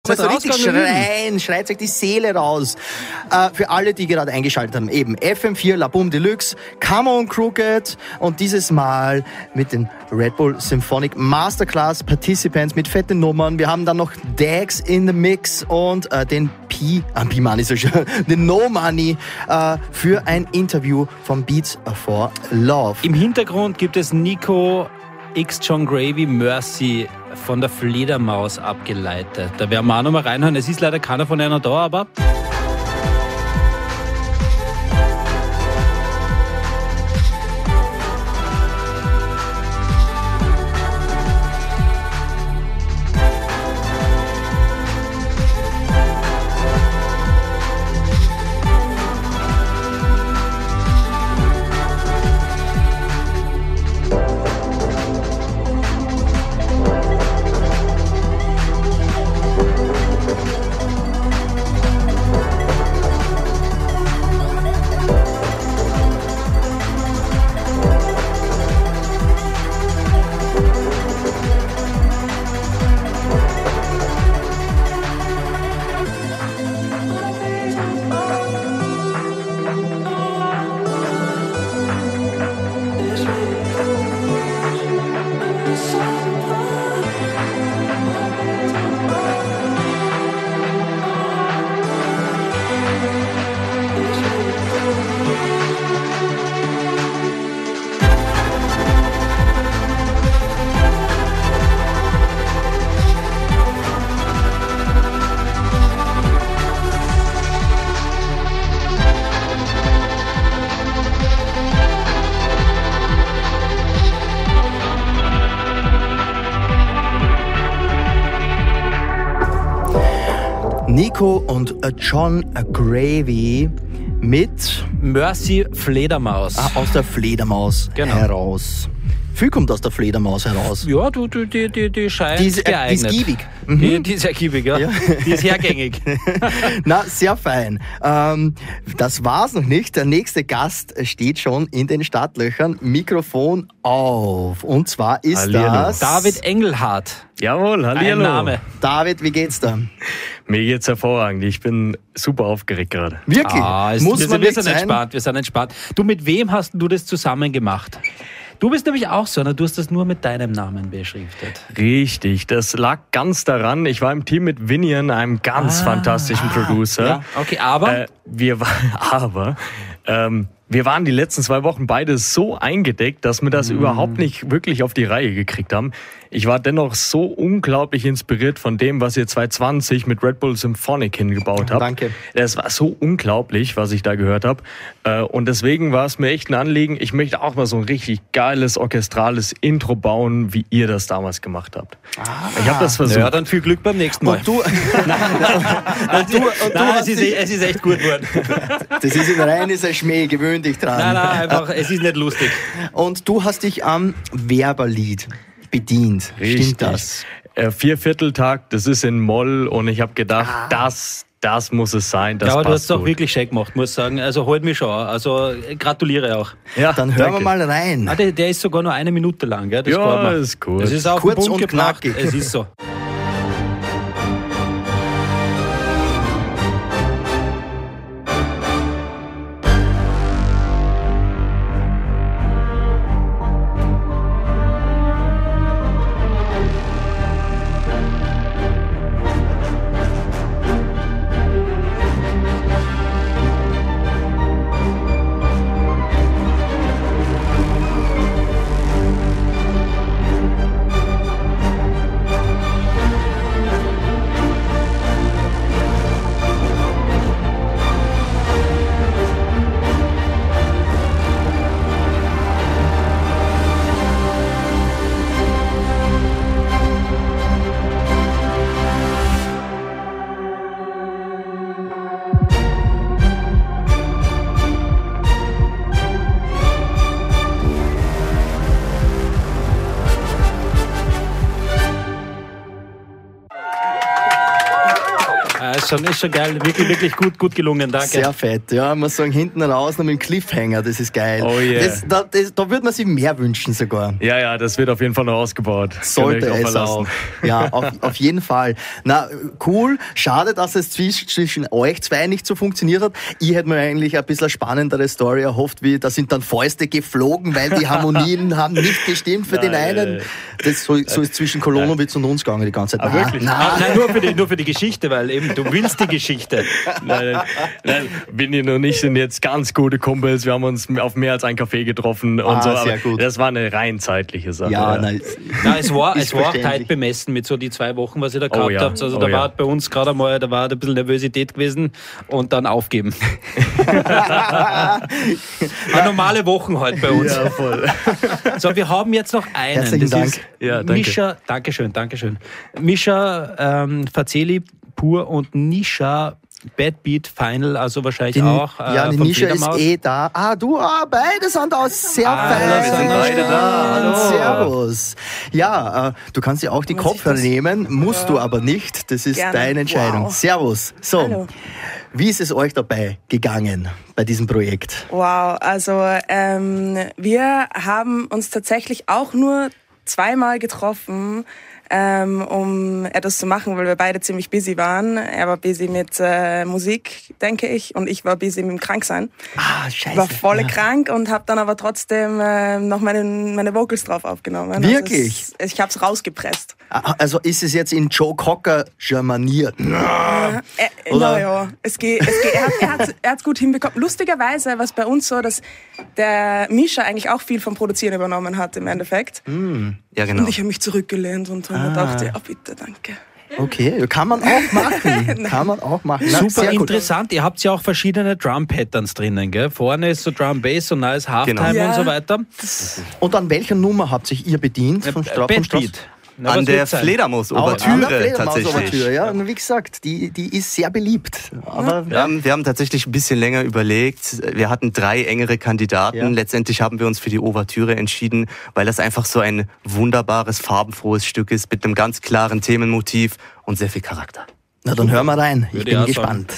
mal so richtig schreien, schreit euch die Seele raus. Für alle, die gerade eingeschaltet haben, eben FM4 La Boom Deluxe, Come On Crooked und dieses Mal mit den Red Bull Symphonic Masterclass Participants mit fetten Nummern. Wir haben dann noch Dax in the Mix und den P-Money, so schön, den No Money für ein Interview von Beats for Love. Im Hintergrund gibt es Nico X John Gravy Mercy von der Fledermaus abgeleitet. Da werden wir auch noch mal reinhören. Es ist leider keiner von einer da, aber... Nico und John Gravy mit Mercy Fledermaus. Aus der Fledermaus heraus. Viel kommt aus der Fledermaus heraus. Ja, die scheint die ist geeignet. Die ist giebig. Die ist sehr giebig, ja. Die ist hergängig. Na, sehr fein. Das war's noch nicht. Der nächste Gast steht schon in den Startlöchern. Mikrofon auf. Und zwar ist das... David Engelhardt. Jawohl, hallihallo. Ein Name. David, wie geht's da? Mir geht's hervorragend. Ich bin super aufgeregt gerade. Wirklich? Wir sind entspannt. Du, mit wem hast du das zusammen gemacht? Du bist nämlich auch so, ne? Du hast das nur mit deinem Namen beschriftet. Richtig, das lag ganz daran. Ich war im Team mit Vinian, einem ganz fantastischen Producer. Ja, okay, aber? Wir waren die letzten 2 Wochen beide so eingedeckt, dass wir das überhaupt nicht wirklich auf die Reihe gekriegt haben. Ich war dennoch so unglaublich inspiriert von dem, was ihr 2020 mit Red Bull Symphonic hingebaut habt. Danke. Das war so unglaublich, was ich da gehört habe. Und deswegen war es mir echt ein Anliegen, ich möchte auch mal so ein richtig geiles, orchestrales Intro bauen, wie ihr das damals gemacht habt. Ich habe das versucht. Ja, dann viel Glück beim nächsten Mal. Und du... es ist echt gut geworden. Das ist ein reines Schmäh, gewöhn dich dran. Nein, einfach, es ist nicht lustig. Und du hast dich am Werberlied bedient. Richtig. Stimmt das? 4/4-Takt, das ist in Moll und ich habe gedacht, das muss es sein. Das aber passt du hast es auch gut. wirklich schön gemacht, muss ich sagen. Also holt mich schon. Also gratuliere auch. Ja, Dann hören wir mal rein. Der ist sogar nur 1 Minute lang. Gell? Das Ja, ist cool. Das ist auf Kurz den Punkt und gebracht. knackig. Es ist so. ist schon geil. Wirklich, wirklich gut gelungen. Danke. Sehr fett, ja. Ich muss sagen, hinten raus noch mit dem Cliffhanger, das ist geil. Oh yeah. Da würde man sich mehr wünschen sogar. Ja, das wird auf jeden Fall noch ausgebaut. Sollte es auch. Ja, auf jeden Fall. Na, cool. Schade, dass es zwischen euch zwei nicht so funktioniert hat. Ich hätte mir eigentlich ein bisschen eine spannendere Story erhofft, wie da sind dann Fäuste geflogen, weil die Harmonien haben nicht gestimmt für den einen. So ist zwischen Kolonowitz und uns gegangen die ganze Zeit. Wirklich? Nein, nur für die Geschichte, weil eben du willst die Geschichte. Nein, Winnie und ich sind jetzt ganz gute Kumpels. Wir haben uns auf mehr als einen Café getroffen und so. Aber gut. das war eine rein zeitliche Sache. Ja, es war auch Zeit bemessen mit so die 2 Wochen, was ihr da gehabt habt. Also da war bei uns gerade einmal, da war ein bisschen Nervosität gewesen und dann aufgeben. Normale Wochen halt bei uns. Ja, voll. So, wir haben jetzt noch einen. Herzlichen Dank. Ist danke. Mischa, Dankeschön. Mischa Fazeli Pur und Nisha Bad Beat Final, also wahrscheinlich auch. Die Nisha ist da. Beide sind da. Sehr fein. Wir sind beide da. Hallo. Servus. Ja, du kannst ja auch die Kopfhörer nehmen, musst du aber nicht. Das ist deine Entscheidung. Wow. Servus. So. Hallo. Wie ist es euch dabei gegangen bei diesem Projekt? Wow, also wir haben uns tatsächlich auch nur 2-mal getroffen, um etwas zu machen, weil wir beide ziemlich busy waren. Er war busy mit Musik, denke ich, und ich war busy mit dem Kranksein. Scheiße. Ich war voll krank und habe dann aber trotzdem noch meine Vocals drauf aufgenommen. Wirklich? Also ich habe es rausgepresst. Also ist es jetzt in Joe Cocker germaniert? Ja, er hat's gut hinbekommen. Lustigerweise war es bei uns so, dass der Misha eigentlich auch viel vom Produzieren übernommen hat im Endeffekt. Ja, genau. Und ich habe mich zurückgelehnt und dachte, bitte, danke. Okay, kann man auch machen. Super interessant. Ihr habt ja auch verschiedene Drum-Patterns drinnen, gell? Vorne ist so Drum-Bass und da ist Halftime und so weiter. Und an welcher Nummer habt sich ihr bedient? Vom Bad Beat. An der Fledermaus-Ouvertüre tatsächlich. Ja, wie gesagt, die ist sehr beliebt. Aber wir haben tatsächlich ein bisschen länger überlegt. Wir hatten 3 engere Kandidaten. Ja. Letztendlich haben wir uns für die Ouvertüre entschieden, weil das einfach so ein wunderbares, farbenfrohes Stück ist mit einem ganz klaren Themenmotiv und sehr viel Charakter. Na, dann hören wir rein. Ich bin gespannt.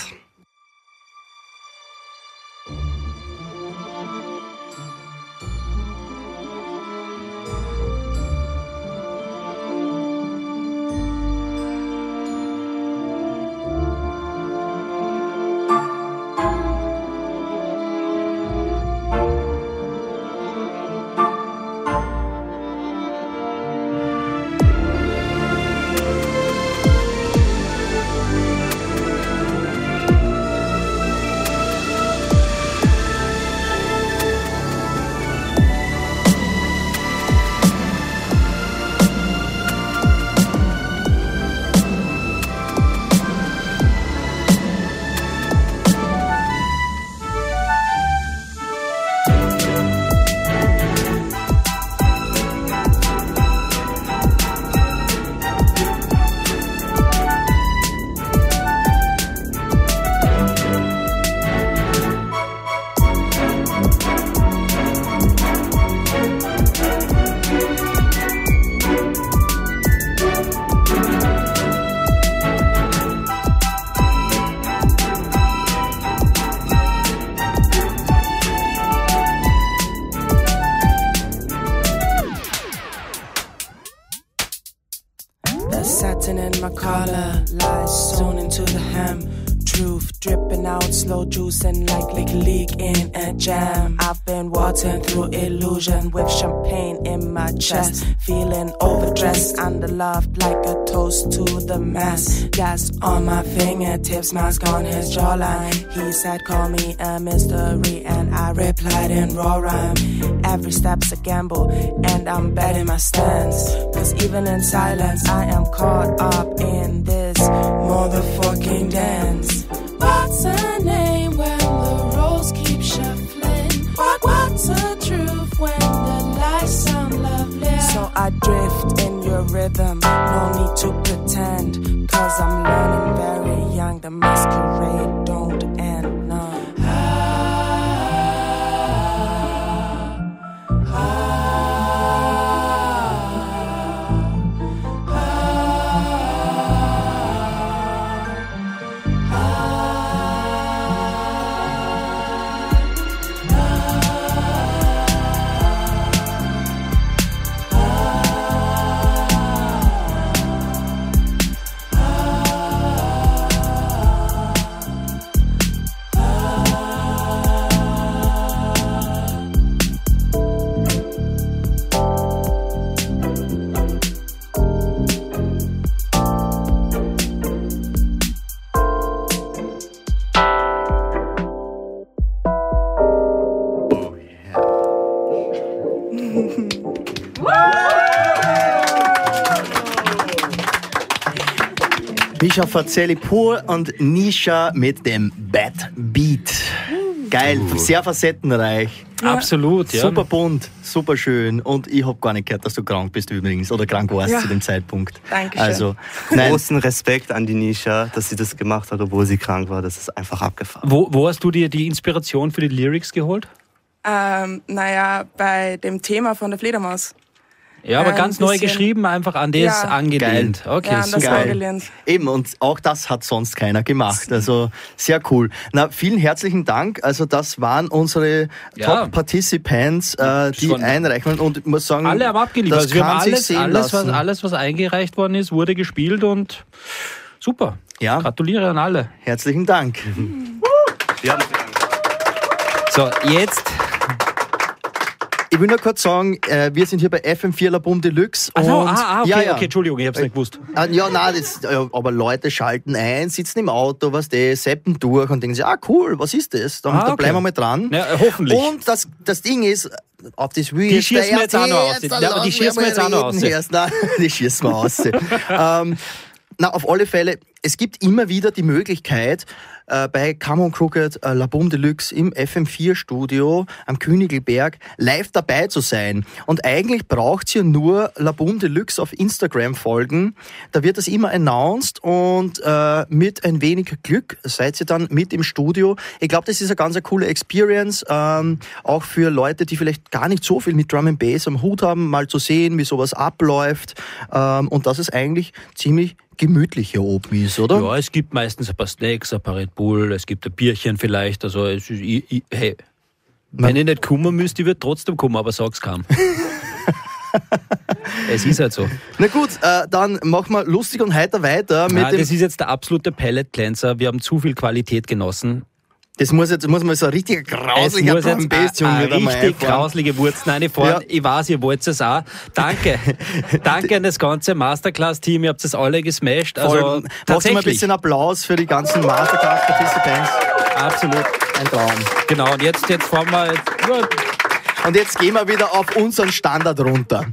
satin in my collar, lies sewn into the hem. Truth dripping out, slow juicing like leak in a jam. I've been walking through illusion with champagne in my chest, feeling overdressed, underloved like a toast to the mass. Gas on my fingertips, mask on his jawline. He said, call me a mystery, and I replied in raw rhyme. Every step's a gamble, and I'm betting my stance. 'Cause even in silence, I am caught up in this motherfucking dance. What's a name when the roles keep shuffling? What's a truth when the lies sound lovely? So I drift in your rhythm, no need to pretend. 'Cause I'm learning very young, the masquerade don't end, no. Nisha Fazeli pur und Nisha mit dem Bad Beat. Geil, sehr facettenreich. Ja. Absolut, ja. Super bunt, super schön. Und ich habe gar nicht gehört, dass du krank bist übrigens oder krank warst zu dem Zeitpunkt. Dankeschön. Also, großen Respekt an die Nisha, dass sie das gemacht hat, obwohl sie krank war. Das ist einfach abgefahren. Wo hast du dir die Inspiration für die Lyrics geholt? Bei dem Thema von der Fledermaus. Ja, aber ganz neu geschrieben, einfach an das angelehnt. Geil. Okay, ja, super. das angelehnt. Eben, und auch das hat sonst keiner gemacht. Also sehr cool. Na, vielen herzlichen Dank. Also das waren unsere Top-Participants, die einreichen. Und ich muss sagen, alle haben abgeliefert. das also wir kann haben sich sehen lassen. Alles, was eingereicht worden ist, wurde gespielt und super. Ja. Gratuliere an alle. Herzlichen Dank. Ja. So, jetzt... Ich will nur kurz sagen, wir sind hier bei FM4 La Boom Deluxe. Okay, okay, Entschuldigung, ich hab's nicht gewusst. Aber Leute schalten ein, sitzen im Auto, seppen durch und denken sich, cool, was ist das? Da bleiben wir mal dran. Ja, hoffentlich. Und das Ding ist, auf das will die schießen wir jetzt auch noch aus. Die schießen wir jetzt auch noch aus. Die schießen wir aus. Auf alle Fälle, es gibt immer wieder die Möglichkeit, bei Come on Crooked, La Boom Deluxe im FM4 Studio am Königelberg live dabei zu sein. Und eigentlich braucht ihr nur La Boom Deluxe auf Instagram folgen. Da wird das immer announced und mit ein wenig Glück seid ihr dann mit im Studio. Ich glaube, das ist eine ganz coole Experience, auch für Leute, die vielleicht gar nicht so viel mit Drum and Bass am Hut haben, mal zu sehen, wie sowas abläuft. Und das ist eigentlich ziemlich gemütlich hier oben ist, oder? Ja, es gibt meistens ein paar Snacks, ein paar Red Bull, es gibt ein Bierchen vielleicht. Also, hey, wenn ich nicht kommen müsste, ich würde trotzdem kommen, aber sag's kaum. Es ist halt so. Na gut, dann machen wir lustig und heiter weiter. Das ist jetzt der absolute Palette Cleanser. Wir haben zu viel Qualität genossen. Das muss mal so ein richtiger grausliger Drum Bass Junge wieder mal richtig grauslige Wurzeln reinfahren. Ja. Ich weiß, ihr wollt es auch. Danke. Danke an das ganze Masterclass-Team. Ihr habt es alle gesmashed. Also, machst du mal ein bisschen Applaus für die ganzen Masterclass-Participants. Absolut. Ein Traum. Genau, und jetzt fahren wir... Und jetzt gehen wir wieder auf unseren Standard runter.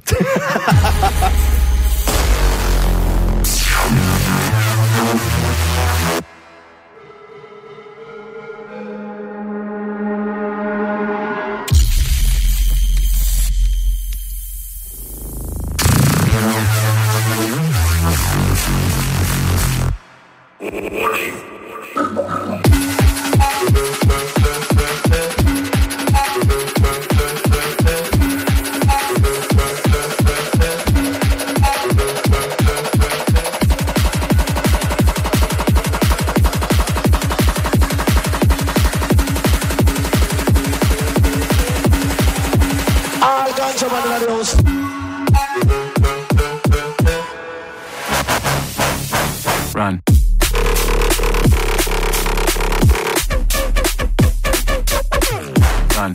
Run. Run.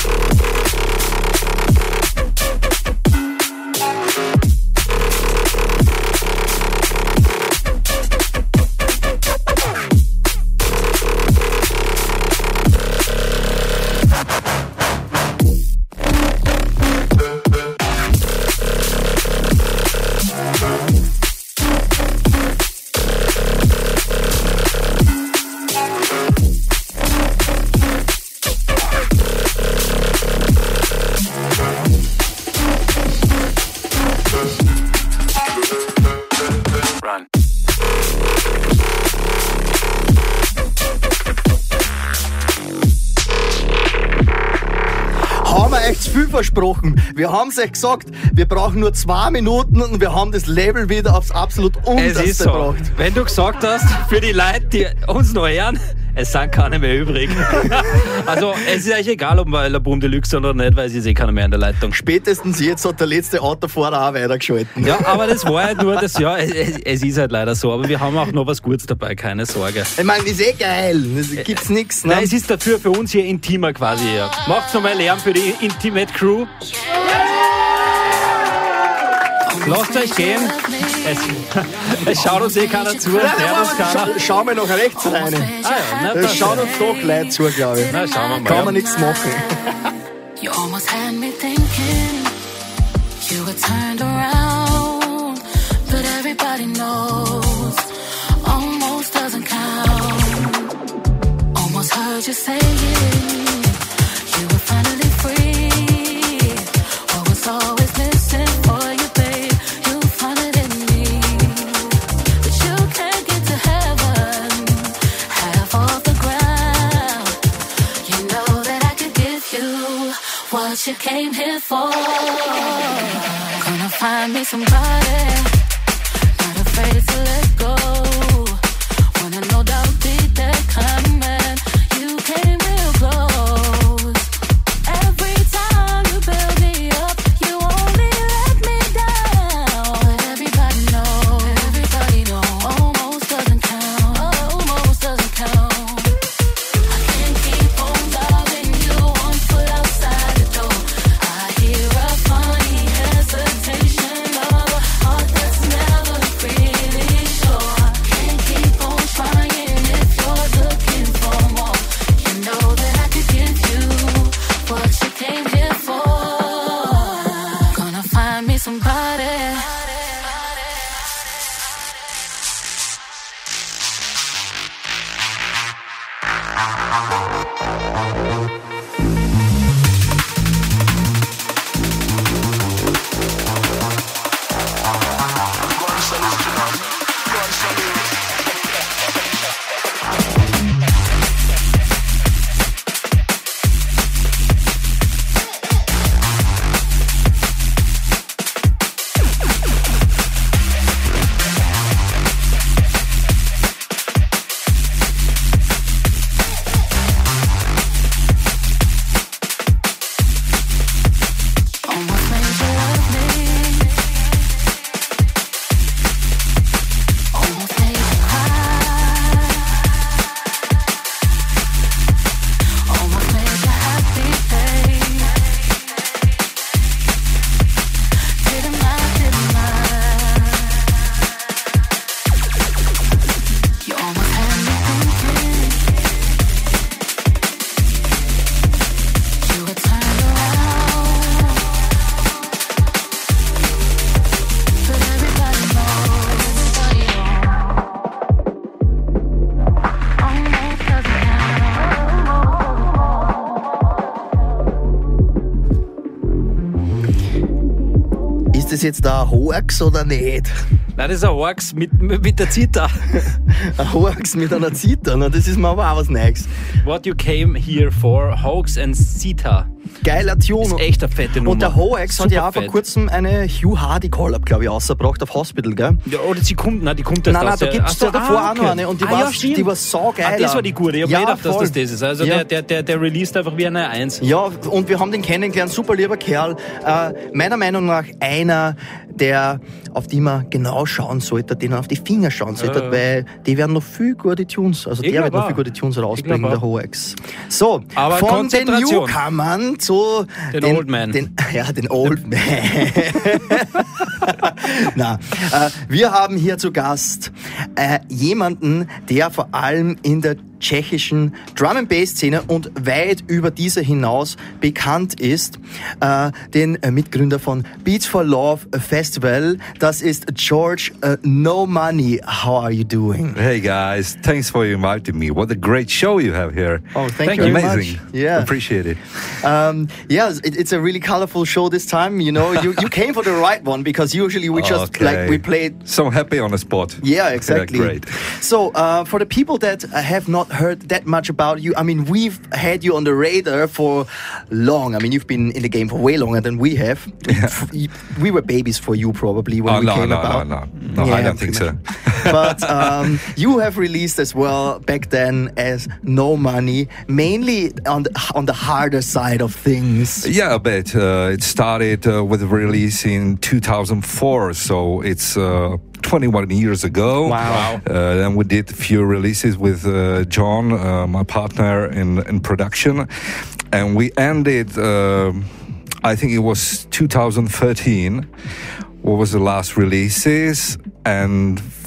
Versprochen. Wir haben es euch gesagt, wir brauchen nur 2 Minuten und wir haben das Level wieder aufs absolut Unterste gebracht. Wenn du gesagt hast, für die Leute, die uns noch hören, es sind keine mehr übrig. Also es ist eigentlich egal, ob wir La Boom Deluxe sind oder nicht, weil es ist keiner mehr in der Leitung. Spätestens jetzt hat der letzte Autofahrer auch weitergeschalten. Ja, aber das war halt nur das, ja, es ist halt leider so. Aber wir haben auch noch was Gutes dabei, keine Sorge. Ich meine, das ist geil. Das gibt's nichts. Ne? Nein, es ist dafür für uns hier intimer quasi. Ja. Macht's nochmal Lärm für die Intimate Crew. Lasst euch gehen. Es schaut uns keiner zu. Schauen wir nach rechts rein. Das schauen uns doch Leute zu, glaube ich. Na, schauen wir mal. Kann man nichts machen. You almost had me thinking you were turned around, but everybody knows you saying you were finally free? What was always missing for you, babe? You found it in me. But you can't get to heaven, half off the ground. You know that I could give you what you came here for. Gonna find me somebody, not afraid to let go. Wanna no doubt be that kind of man. You came real close. Every time you build me up, you only let me down. But everybody knows, almost doesn't count, almost doesn't count. I can't keep on loving you, one foot outside the door. I hear a funny hesitation of a heart that's never really sure. Can't keep on trying if you're looking for more. You know that I could give you what you came here for. Gonna find me somebody. Almost made you love me. Almost made you cry. Almost made you happy, babe. Didn't I? You almost had me thinking you would turn around. But everybody knows, almost doesn't Ist das jetzt da ein Hoax oder nicht? Nein, das ist ein Orks mit der Zita. Ein Hoax mit einer Zita, na, das ist mir aber auch was Neues. What you came here for, Hoax and Zita. Geiler Tune. Ist echt eine fette Nummer. Und der Hoax hat ja auch vor Superfett. kurzem eine Hugh Hardy Collab, glaube ich, ausgebracht auf Hospital, gell? Ja, oder die kommt erst Nein, aus da der- gibt's da davor auch noch okay. eine und die Stimmt. war so geil. Ah, das war die gute. Ich hab Ja, nicht gedacht, dass voll. das ist. Also Ja. der released einfach wie eine Eins. Ja, und wir haben den kennengelernt, super lieber Kerl. Meiner Meinung nach einer, der, auf die man genau schauen sollte, den auf die Finger schauen sollte, weil die werden noch viel gute Tunes, also Ich der glaub wird noch auch. viel gute Tunes rausbringen, Ich glaub der auch. Hoax. So, Aber von den Konzentration. Newcomern zu Den Old Man. den Old Man. Na, wir haben hier zu Gast jemanden, der vor allem in der tschechischen Drum-and-Bass-Szene und weit über diese hinaus bekannt ist. Den Mitgründer von Beats for Love Festival, das ist George No Money. How are you doing? Hey guys, thanks for inviting me. What a great show you have here. Oh, thank you very Amazing. much. Yeah. Appreciate it. Yeah, it's a really colorful show this time. You know, you came for the right one because usually we just Okay. we played. So happy on the spot. Yeah, exactly. Yeah, great. So, for the people that have not heard that much about you, I mean, we've had you on the radar for long. I mean, you've been in the game for way longer than we have. Yeah. We were babies for you probably when we came about. No, Yeah, I don't think so. But you have released as well back then as No Money, mainly on the harder side of things. Yeah, a bit. It started with a release in 2004, so it's 21 years ago. Wow. Then we did a few releases with John, my partner in production, and we ended. I think it was 2013. What was the last releases? And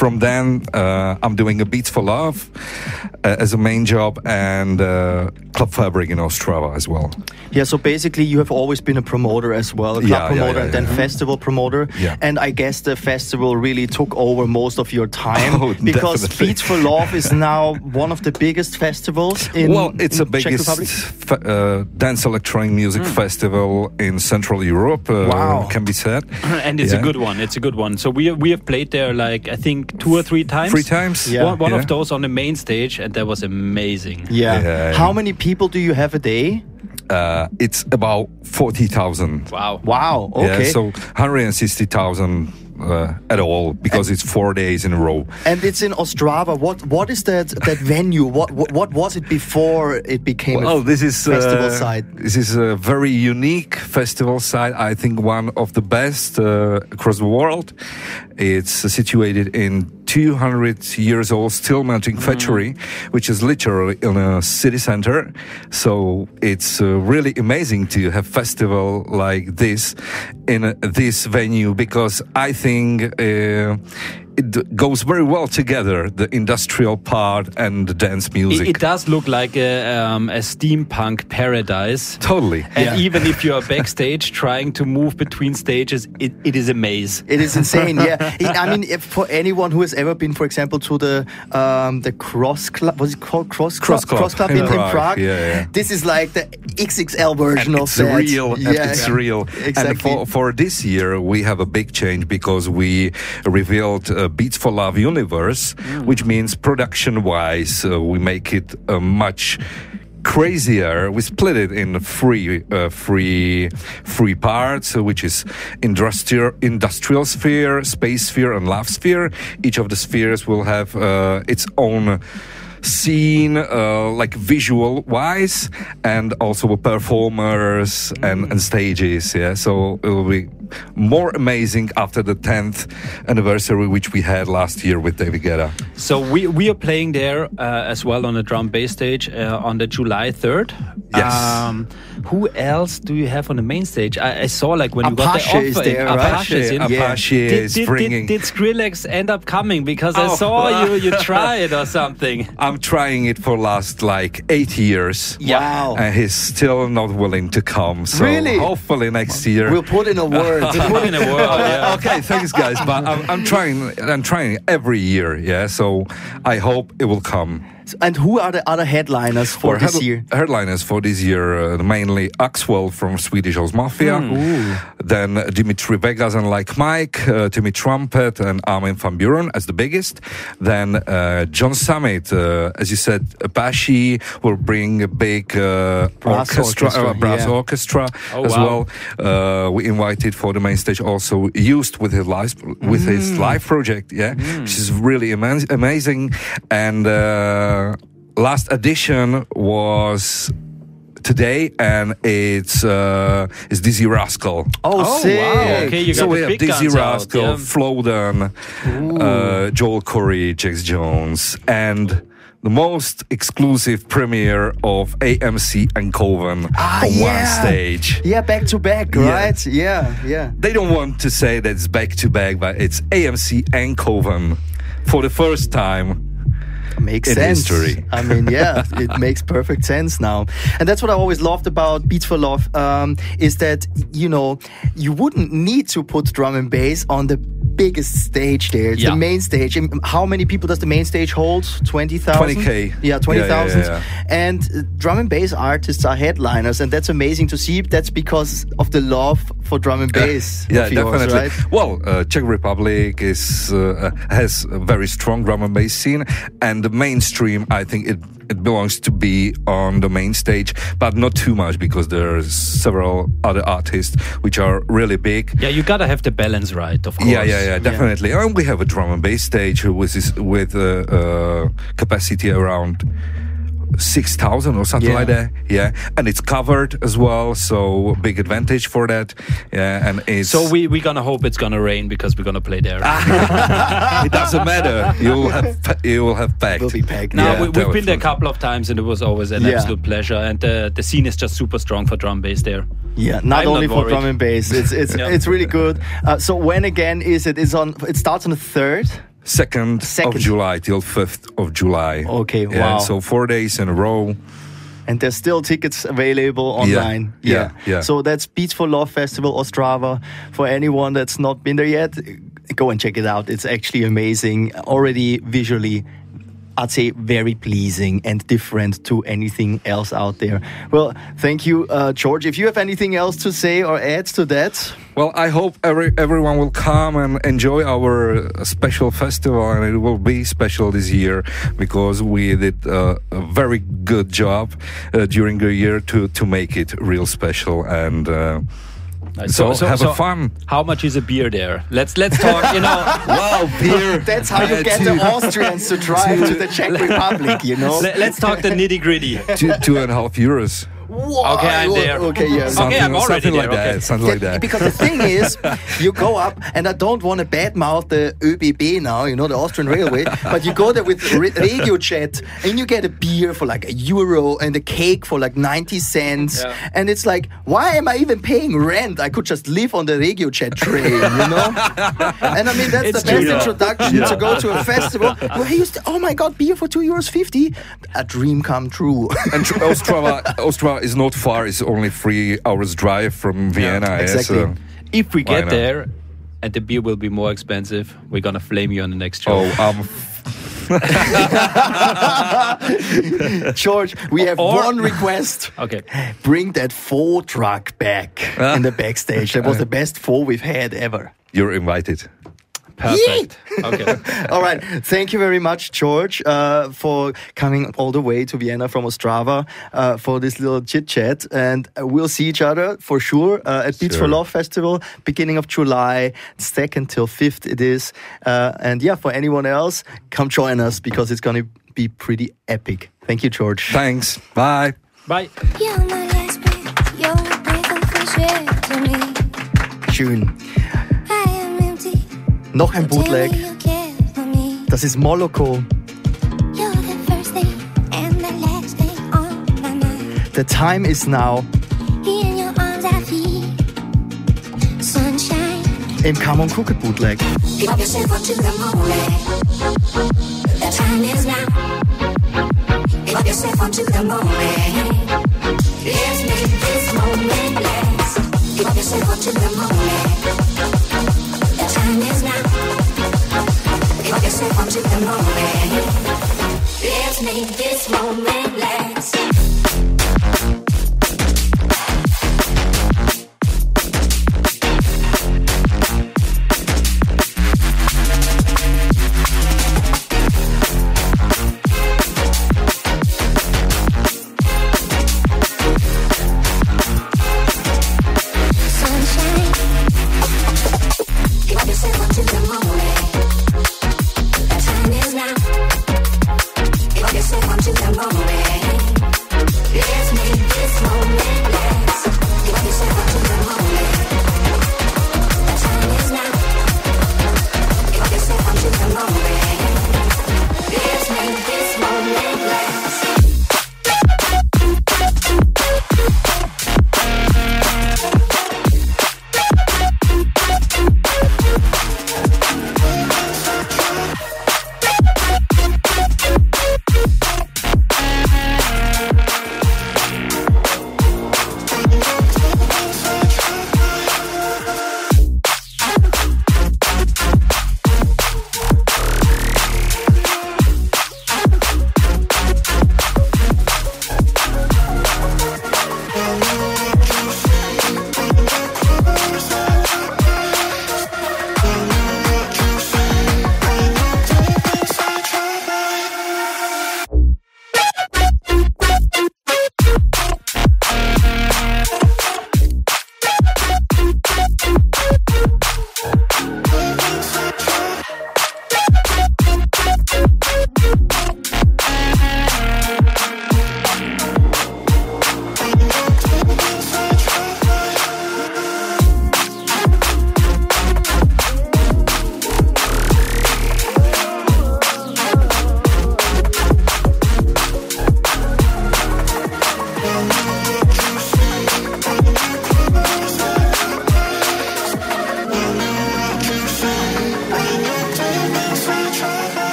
from then, I'm doing a Beats for Love as a main job and Club Fabric in Ostrava as well. Yeah, so basically you have always been a promoter as well, a club promoter and then festival promoter. Yeah. And I guess the festival really took over most of your time Oh, because definitely. Beats for Love is now one of the biggest festivals in It's the Czech Republic. biggest dance electronic music festival in Central Europe, Wow. can be said. And it's a Yeah. good one. It's a good one. So we have played there like I think 2 or 3 times. 3 times? Yeah. One Yeah. of those on the main stage, and that was amazing. Yeah. Yeah. How many people do you have a day? It's about 40,000. Wow. Wow. Okay. Yeah, so 160,000 at all because it's 4 days in a row. And it's in Ostrava. What is that venue? What was it before it became Well, a this is festival site? This is a very unique festival site. I think one of the best across the world. It's situated in 200 years old steel melting factory, which is literally in a city center. So it's really amazing to have festival like this in this venue because I think it goes very well together, the industrial part and the dance music. It does look like a steampunk paradise. Totally. And even if you are backstage trying to move between stages, it is a maze. It is insane, yeah. I mean, if for anyone who has ever been, for example, to the Cross Club, was it called Cross Club in Prague? Yeah. This is like the XXL version And of it's that. real. And Yeah. it's real. Exactly. And for this year, we have a big change because we revealed Beats for Love Universe, which means production-wise, we make it much crazier. We split it in three parts, which is industrial sphere, space sphere, and love sphere. Each of the spheres will have its own scene, like visual wise, and also performers and stages. Yeah, so it will be more amazing after the 10th anniversary, which we had last year with David Guetta. So we are playing there as well on the drum bass stage on the July 3rd. Yes. Who else do you have on the main stage? I saw like when you got the Apache is offer. there, right? Apache is in. Apache is bringing. Did Skrillex end up coming? Because I Oh. saw you tried or something. I'm trying it for last like 8 years. Wow. And he's still not willing to come. So Really? hopefully next year. We'll put in a word. Put in a word, yeah. Okay, thanks guys, but I'm trying every year, yeah, so I hope it will come. And who are the other headliners for this year? Headliners for this year, mainly Axwell from Swedish House Mafia, then Dimitri Vegas and Like Mike, Timmy Trumpet and Armin van Buren as the biggest. Then John Summit, as you said, Apache will bring a big brass orchestra Oh, as wow. well. We invited for the main stage also Used with his live project, yeah, which is really amazing. And last edition was today, and it's Dizzy Rascal. Oh, sick. wow. Okay, you got So the we have big Dizzy guns out, Rascal, yeah. Flodan, Joel Corey, Jax Jones, and the most exclusive premiere of AMC and Coven on one stage. Yeah, back to back, Yeah. right? Yeah. They don't want to say that it's back to back, but it's AMC and Coven for the first time. Makes in sense. history. I mean, yeah, it makes perfect sense now. And that's what I always loved about Beats for Love, is that, you know, you wouldn't need to put drum and bass on the biggest stage there. It's Yeah. the main stage. And how many people does the main stage hold? 20,000? 20K. Yeah, 20,000. Yeah. And drum and bass artists are headliners, and that's amazing to see. That's because of the love for drum and bass. Yeah, of yours, definitely. right? Well, Czech Republic has a very strong drum and bass scene, and the mainstream, I think it belongs to be on the main stage, but not too much because there's several other artists which are really big. Yeah, you gotta have the balance right, of course. Yeah, definitely. And we have a drum and bass stage with capacity around 6,000 or something like that. Yeah, and it's covered as well, so big advantage for that. Yeah, and it's So we're gonna hope it's gonna rain because we're gonna play there. it doesn't matter. You will have packed. Will be packed. Now, Yeah, we've been there a definitely. couple of times and it was always an Yeah. absolute pleasure. And the scene is just super strong for drum bass there. Yeah, not I'm only not for worried. drum and bass. It's Yeah. it's really good. So when again is it? It starts on the 3rd. 2nd of July till 5th of July. Okay, Yeah, wow. so 4 days in a row. And there's still tickets available online. Yeah. So that's Beats for Love Festival Ostrava. For anyone that's not been there yet, go and check it out. It's actually amazing. Already visually, I'd say very pleasing and different to anything else out there. Well, thank you, George. If you have anything else to say or add to that. Well, I hope everyone will come and enjoy our special festival, and it will be special this year because we did a very good job during the year to make it real special. And so have fun. How much is a beer there? Let's talk. Wow, beer! That's how you get the Austrians to drive to the Czech Republic. Let's talk the nitty gritty. 2.5 euros. Wow. Okay, I'm there. Okay, yeah. I'm already something like there, okay. that. Something like that. Because the thing is, you go up, and I don't want to badmouth the ÖBB now, the Austrian Railway, but you go there with RegioJet, and you get a beer for like €1 and a cake for like 90 cents. Yeah. And it's like, why am I even paying rent? I could just live on the RegioJet train, And I mean, that's It's the best true. introduction to go to a festival where I used to, oh my God, beer for €2.50. A dream come true. And Ostrava is not far. It's only 3 hours drive from Vienna. exactly. So If we Why get not? there and the beer will be more expensive, we're gonna flame you on the next show. George, we have Or- one request. Okay. Bring that Faux truck back in the backstage. That was the best Faux we've had ever. you're invited. Perfect. Okay. All right. Thank you very much, George, for coming all the way to Vienna from Ostrava for this little chit-chat. And we'll see each other for sure at Beats for Sure. Love Festival, beginning of July, 2nd till 5th it is. And yeah, for anyone else, come join us because it's going to be pretty epic. Thank you, George. Thanks. Bye. Bye. You're my last breath, you're a breath of fresh air to me. Schön. I am empty. Noch ein Bootleg. Tell me you care for me. Das ist Moloko. You're the first thing and the last thing on my mind. The time is now In your arms I feel sunshine. im Come On Cook It Bootleg. Give up yourself up to the moment. The time is now. Give up yourself up to the moment. Let's make this moment last. Give up yourself up to the moment. The time is now. Give up yourself up to the moment. Let's make this moment last. Sunshine. Give up yourself up to the moment. The time is now. Give up yourself up to the moment. Let's make this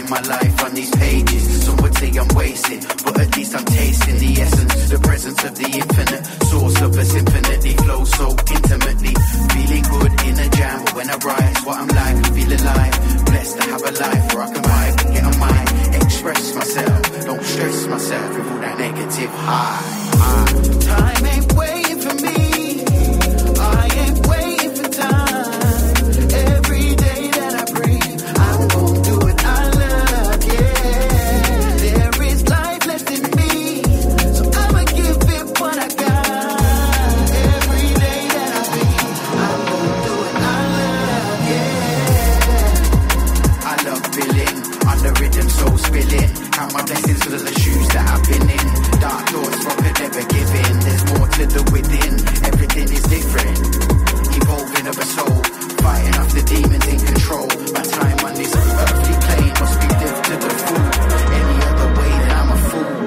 living my life on these pages. Some would say I'm wasting, but at least I'm tasting the essence, the presence of the infinite, source of us infinitely, flow so intimately. Feeling good in a jam, but when I rise, what I'm like, feel alive. Blessed to have a life where I can vibe and get on mine, express myself, don't stress myself with all that negative high. Time ain't waiting for me. I ain't waiting for time. Every day that I breathe, I'm gonna do what I love, yeah. There is life left in me, so I'ma give it what I got. Every day that I breathe, I'm gonna do what I love, yeah. I love feeling on the rhythm, so spilling. Count my blessings for the shoes that I've been in. Dark thoughts from the never giving. There's more to the within. Everything is different. Evolving of a soul. Fighting off the demons in control. My time on this earthly plane must be lived to the full. Any other way, then I'm a fool.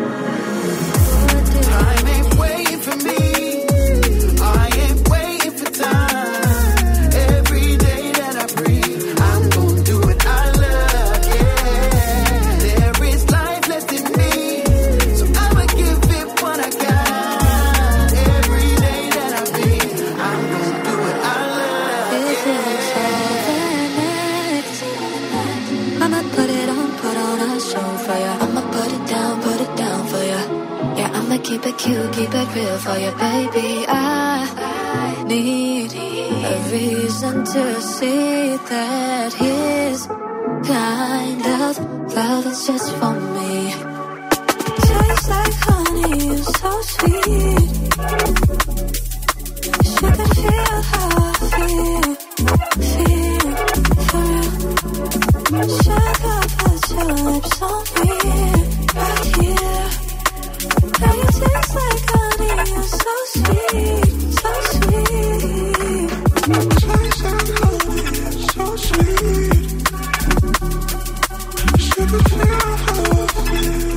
Time ain't waiting for me. I ain't waiting for time. Every day that I breathe, I'm gonna do what I love, yeah. There is life left in me, so I'ma give it what I got. Every day that I breathe, I'm gonna do what I love, I'ma put on a show for ya. I'ma put it down for ya. Yeah, I'ma keep it cute, keep it real for ya, baby. I need a reason to see that his kind of love is just for me. Tastes like honey, you're so sweet. You can feel how I feel for real. Sugar, put your lips on me, right here. Now you taste like honey, you're so sweet, so sweet. Taste like honey, you're so sweet. Sugar, feel how I feel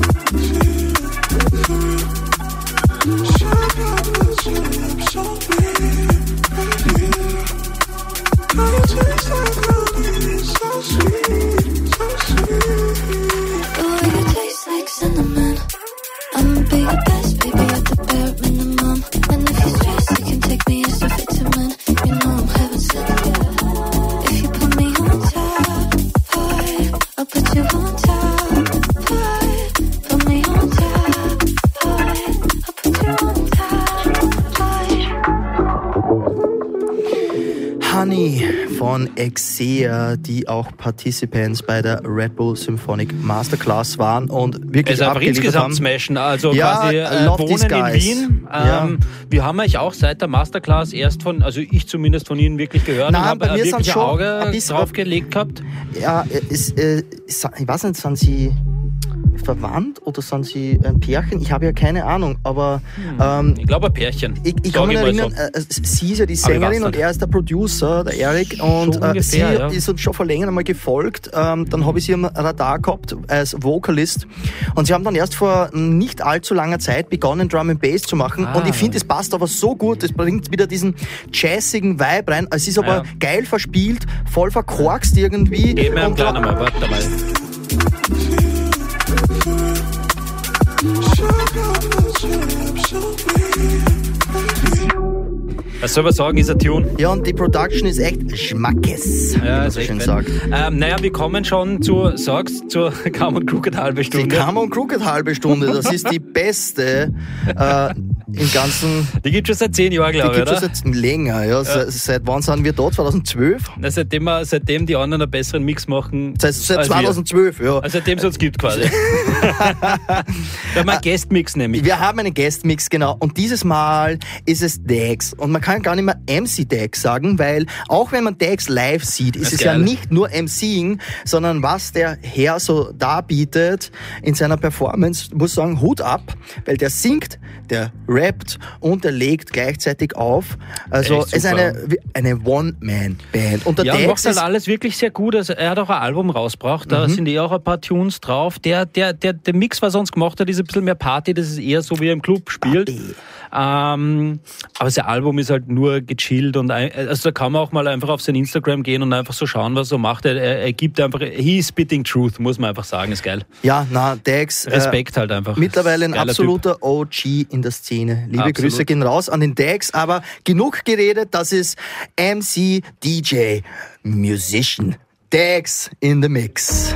for real. Sugar, put your lips on me, right here. Now you taste like honey, you're so sweet, so sweet. Oh, you taste like cinnamon. I'ma be your best, baby, at the bare minimum. And if you're stressed, you can take me as a vitamin. You know I'm heaven sent. If you put me on top, boy, I'll put you on top, boy. Put me on top, boy, I'll put you on top, boy. Honey von Exea, die auch Participants bei der Red Bull Symphonic Masterclass waren und wirklich aber abgeliefert insgesamt haben. smashen, also Ja, quasi love these wohnen in guys. Wien. Ja. Wir haben euch auch seit der Masterclass erst also ich zumindest von Ihnen wirklich gehört Nein, und habe bei mir wirklich sind's ein schon Auge ein bisschen- drauf gelegt gehabt. Ja, ich weiß nicht, sind sie verwandt oder sind sie ein Pärchen? Ich habe ja keine Ahnung, aber Ich glaube ein Pärchen. ich Sag kann mich mal erinnern, so. sie ist ja die Aber ich Sängerin weiß und nicht. er ist der Producer, der Erik, und So ungefähr, sie ja. ist uns schon vor längerem mal gefolgt. Dann habe ich sie am Radar gehabt als Vocalist und sie haben dann erst vor nicht allzu langer Zeit begonnen, Drum and Bass zu machen und ich finde, es passt aber so gut, es bringt wieder diesen jazzigen Vibe rein. Es ist aber Ja. geil verspielt, voll verkorkst irgendwie. Geben wir einen und kleinen mal, warte mal. Was soll man sagen, ist ein Tune. ja, und die Production ist echt Schmackes, wie Ja, man ist so echt schön fett. sagt. Naja, wir kommen schon zur Calm und Crooked halbe Die Stunde. Kammer und Crooked halbe Stunde, das ist die beste im ganzen. Die gibt es schon seit 10 Jahren, Die glaube ich, gibt es oder? jetzt länger. Ja. Seit wann sind wir da? 2012? Na, seitdem die anderen einen besseren Mix machen. Seit als wir. 2012, ja. Also seitdem es uns gibt quasi. Wir haben einen Guest-Mix nämlich. Wir haben einen Guest-Mix, genau. Und dieses Mal ist es Dax. Und man kann gar nicht mehr MC Dax sagen, weil auch wenn man Dax live sieht, ist Das es ist ja geil. nicht nur MCing, sondern was der Herr so darbietet in seiner Performance, muss sagen, Hut ab, weil der singt, der rappt, rappt und er legt gleichzeitig auf. Also es ist eine One-Man-Band. Und der ja, Dex macht halt alles wirklich sehr gut. Also er hat auch ein Album rausgebracht, da sind auch ein paar Tunes drauf. Der Mix, was er uns gemacht hat, ist ein bisschen mehr Party, das ist eher so, wie er im Club spielt. Aber sein Album ist halt nur gechillt und also da kann man auch mal einfach auf sein Instagram gehen und einfach so schauen, was er macht. Er gibt einfach, he's spitting truth, muss man einfach sagen, ist geil. Ja, Dex. Respekt halt einfach. Mittlerweile ein absoluter Typ. OG in der Szene. Liebe Absolut. Grüße gehen raus an den Dex, aber genug geredet, das ist MC, DJ, Musician. Dex in the mix.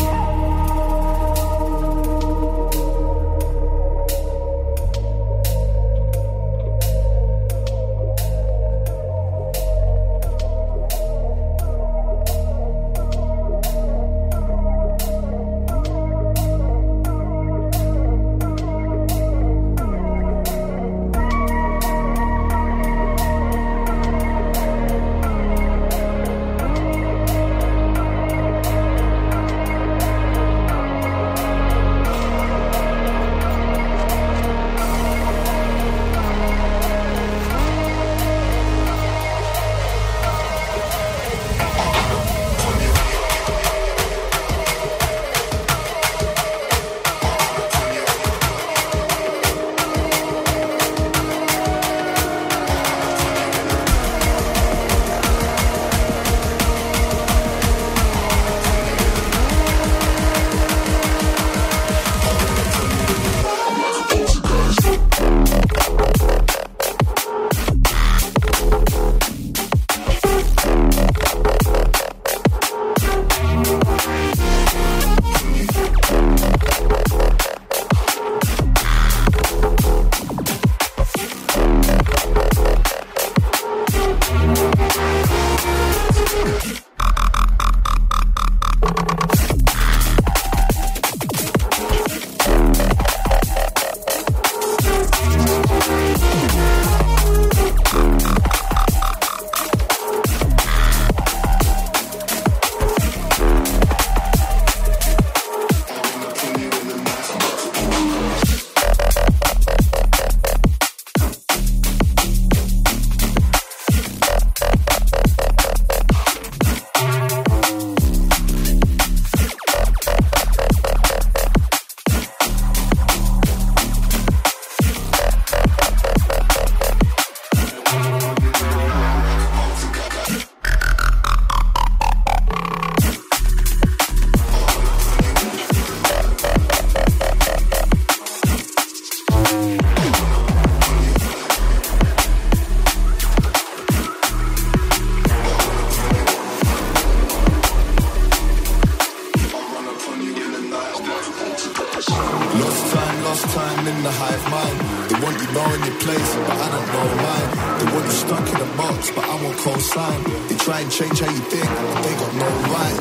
Lost time in the hive mind. They want you knowing your place, but I don't know mine. They want you stuck in a box, but I won't co-sign. They try and change how you think, but they got no right.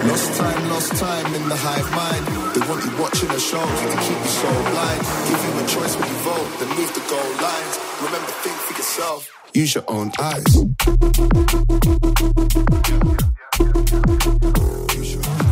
Lost time in the hive mind. They want you watching the shows, they keep you so blind. Give you a choice when you vote, then move the goal lines. Remember, think for yourself, use your own eyes. Use your own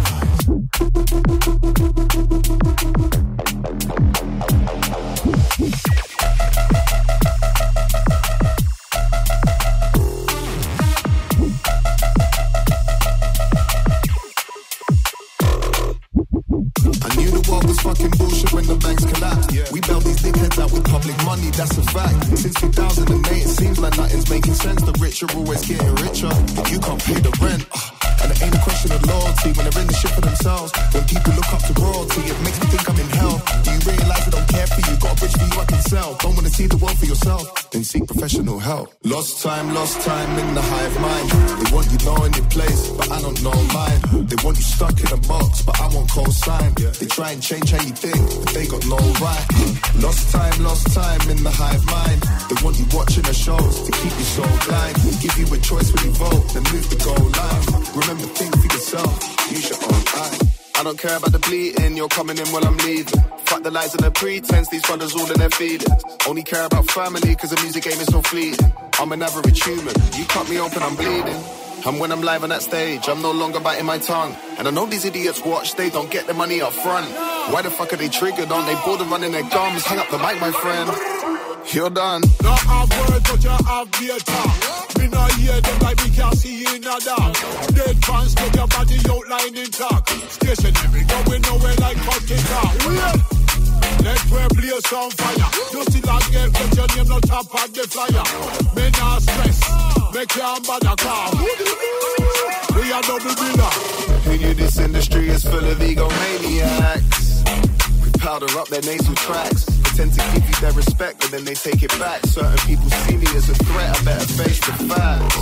fucking bullshit when the banks collapse. Yeah. We bail these dickheads out with public money, that's a fact. Since 2008, it seems like nothing's making sense. The rich are always getting richer, but you can't pay the rent. And it ain't a question of loyalty when they're in the shit for themselves. When people look up to royalty, it makes me think I'm in hell. Do you realise I don't care for you? Got a bridge for you I can sell. Don't wanna see the world for yourself, then seek professional help. Lost time in the hive mind. They want you knowing your place, but I don't know mine. They want you stuck in a box, but I won't co-sign. They try and change how you think, but they got no right. Lost time in the hive mind. They want you watching the shows to keep you so blind. Give you a choice when you vote, then move the goal line. Remember, think for yourself, use your own eye. I don't care about the bleeding, you're coming in while I'm leaving. Fuck the lies and the pretense, these brothers all in their feelings. Only care about family, cause the music game is so fleeting. I'm an average human, you cut me open, I'm bleeding. And when I'm live on that stage, I'm no longer biting my tongue. And I know these idiots watch, they don't get the money up front. Why the fuck are they triggered? Aren't they bored of running their gums? Hang up the mic, my friend. You're done. Not have words, but you have data. Me not hear them like me can't see you in a dark. Dead fans, get your body outline intact. Stationary, going nowhere like cooking car. Let where blaze on fire. You still a get your name not top on the flyer. Men are stress, make your bother car. We are double biller. Who knew this industry is full of egomaniacs? We powder up their nasal tracks. Tend to give you their respect, but then they take it back. Certain people see me as a threat, I better face the facts.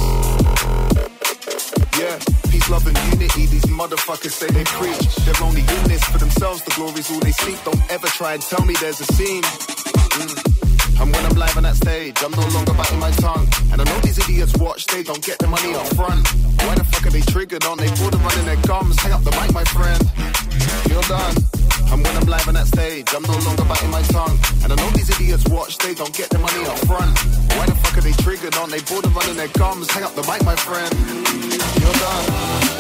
Yeah, peace, love and unity, these motherfuckers say they preach. They're only in this for themselves, the glory's all they seek. Don't ever try and tell me there's a scene. And when I'm live on that stage, I'm no longer biting my tongue. And I know these idiots watch, they don't get the money up front. Why the fuck are they triggered? Aren't they bored of running their gums? Hang up the mic, my friend. You're done. And when I'm live on that stage, I'm no longer biting my tongue. And I know these idiots watch, they don't get the money up front. Why the fuck are they triggered? Aren't they bored of running their gums? Hang up the mic, my friend. You're done.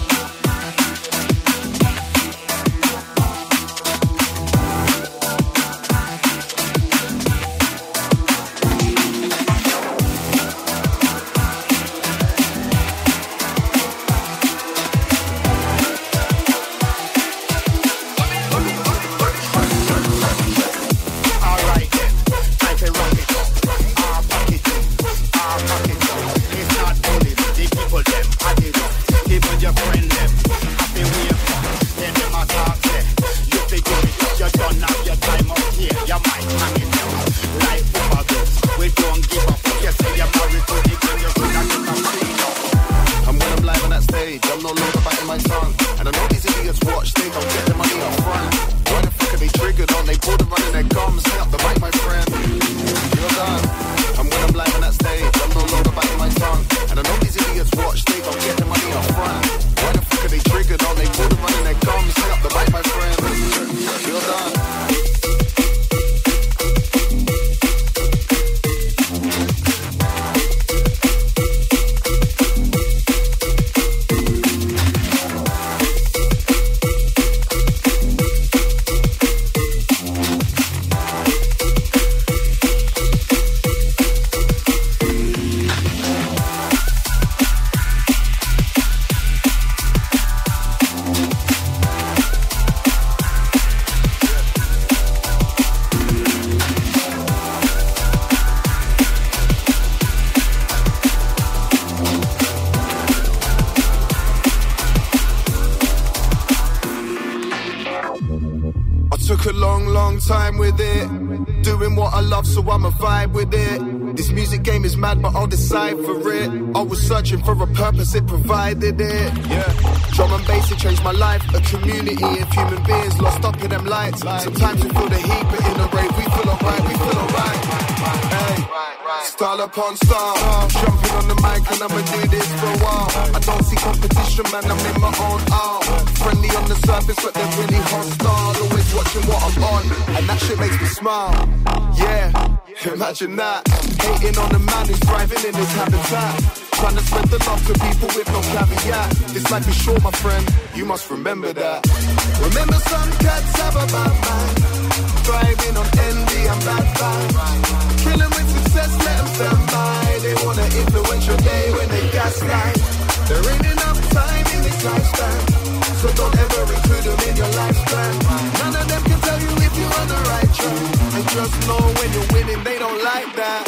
Time with it, doing what I love, so I'ma vibe with it. This music game is mad, but I'll decide for it. I was searching for a purpose, it provided it. Yeah, drum and bass, it changed my life. A community of human beings lost up in them lights. Sometimes we feel the heat, but in a rave we feel alright, we feel alright. Hey, style upon style, jumping on the mic and I'ma do this for a while. I don't see competition, man, I'm in my own aisle. Friendly on the surface, but they're really hostile. Always watching what I'm on, and that shit makes me smile. Yeah, imagine that. Hating on the man who's thriving in his habitat. Trying to spread the love to people with no caveat. This life is short, my friend, you must remember that. Remember some cats have a bad mind, thriving on envy and bad vibes. Killing with success, let them stand by. They wanna influence your day when they gaslight. There ain't enough time in this lifespan, so don't ever include them in your lifespan. None of them can tell you if you're on the right track. And just know when you're winning, they don't like that.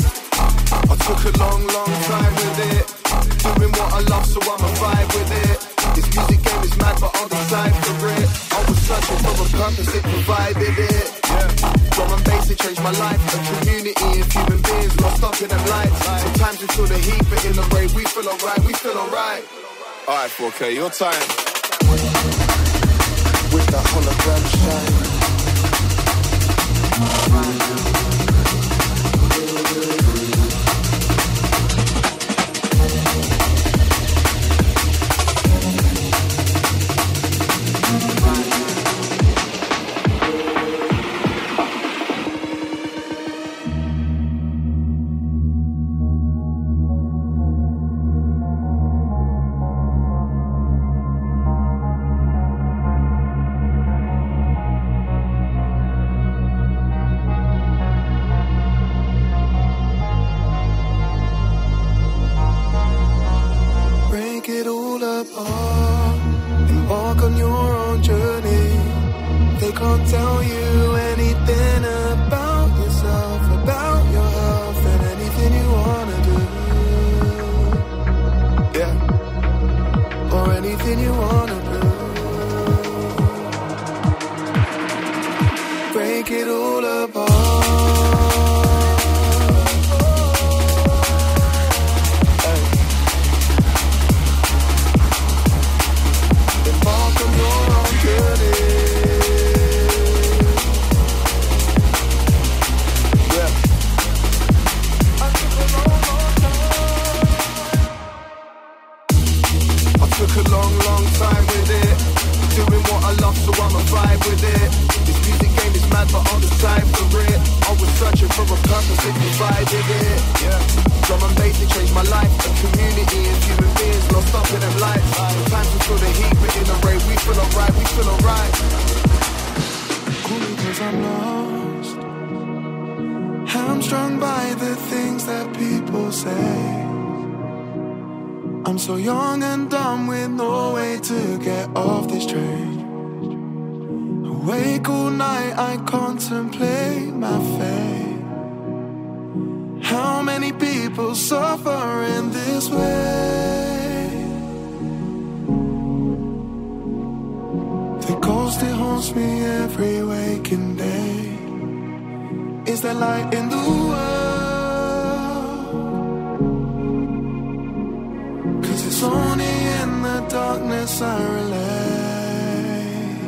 I took a long, long time with it, doing what I love, so I'ma vibe with it. This music game is mad, but I'll decide for it. I was searching for a purpose, it provided it. Yeah, drum and bass, it changed my life. A community of human beings lost up in them lights. Sometimes we feel the heat, but in the rave we feel alright, we feel alright. Alright, 4K, your time. With that hologram shine. can't tell you anything about yourself, about your health, and anything you wanna do. Yeah, or anything you wanna do. Break it all apart. Embark on your own journey. Took a long, long time with it. Doing what I love, so I'ma vibe with it. This music game is mad, but on the side for it. I was searching for a purpose and provided it. Yeah. Drum and bass, it changed my life. A community and human beings lost up in them lights. Time to feel the heat, but in a ray, we feel alright, we feel alright. Call me 'cause I'm lost. Hamstrung by the things that people say. I'm so young and dumb with no way to get off this train. Awake all night, I contemplate my fate. How many people suffer in this way? The ghost, it haunts me every waking day. Is there light in the world? It's only in the darkness I relate.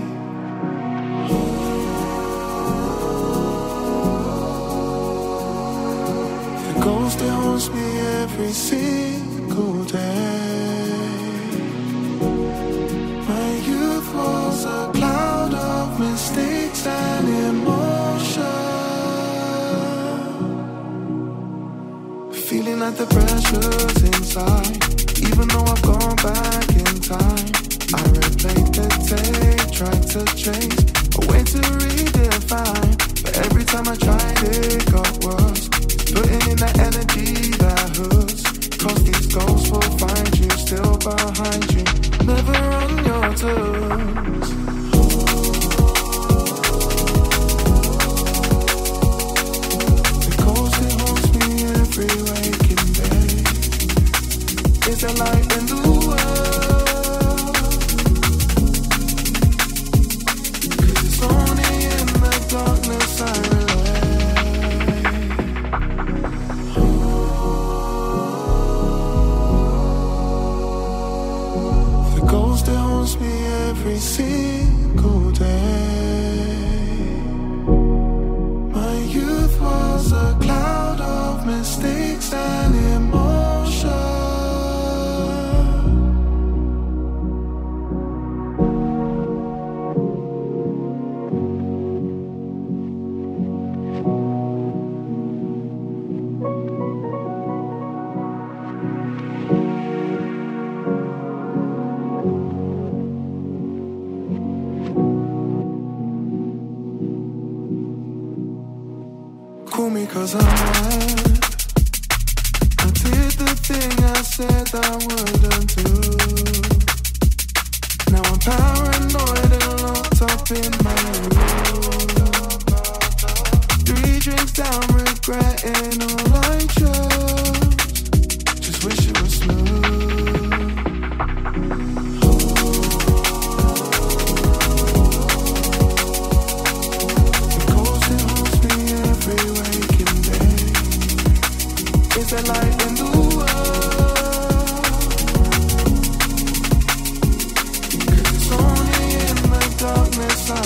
The ghost, it haunts me every single day. My youth was a cloud of mistakes and emotion. Feeling like the pressure's inside. Even though I've gone back in time, I replayed the tape, tried to chase a way to redefine. But every time I tried, it got worse. Putting in the energy that hurts. 'Cause these ghosts will find you, still behind you, never on your terms. The ghost, it haunts me every waking day. Is there light in the world? 'Cause it's only in the darkness I relate. The ghost, it haunts me every single day. My youth was a cloud of mistakes and emotion. Call me 'cause I'm mad. I did the thing I said I wouldn't do. Now I'm paranoid and locked up in my room. 3 drinks down, regretting all I chose. Just wish it was smooth. The ghost, it haunts me every waking day. Is there light in the world? 'Cause it's only in the darkness I